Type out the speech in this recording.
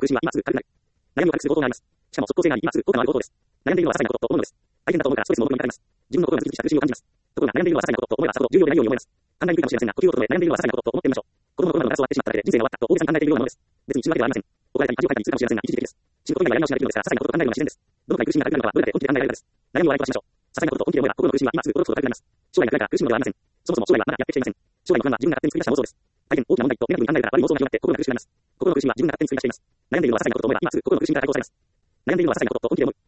苦しみは今すぐ軽くなる。悩みを隠す強盗があります。しかも即効性があり、今すぐ効果のある強盗です。悩んでいるのは些細なことと思うのです。大変だと思うからストレスも多くにかかります。自分の心がギチギチした苦しみを感じます。ところが悩んでいるのは些細なことと思えばさほど重要でないように思えます。考えにくいかもしれませんが、呼吸を整え悩んでいるのは些細なことと思ってみましょう。子供の頃などから座ってしまっただけで人生が終わったと大げさに考えているようなものです。別に死ぬわけではありません。怒られたり恥をかいたりするかもしれませんが、一時的です。仕事以外はやり直しができるのですから、些細なことと考えるのは自然です。どのくらい苦しみが軽くなるのかはどれだけ本気で考えられるかです。悩みを相手はしましょう。些細なことと本気で思えば心の苦しみは今すぐ心の軽くなります。将来が暗いから苦しむのではありません。そもそも将来はまだやってきていません。将来の不安は自分が勝手に作り出した妄想です。大変大きな問題とネガティブに考えるから悪い妄想が広がって心が苦しくなります。心の苦しみは自分が勝手に作り出しています。悩んでいるのは些細なことと思えば今すぐ心の苦しみから解放されます。悩んでいるのは些細なことと本気で思う。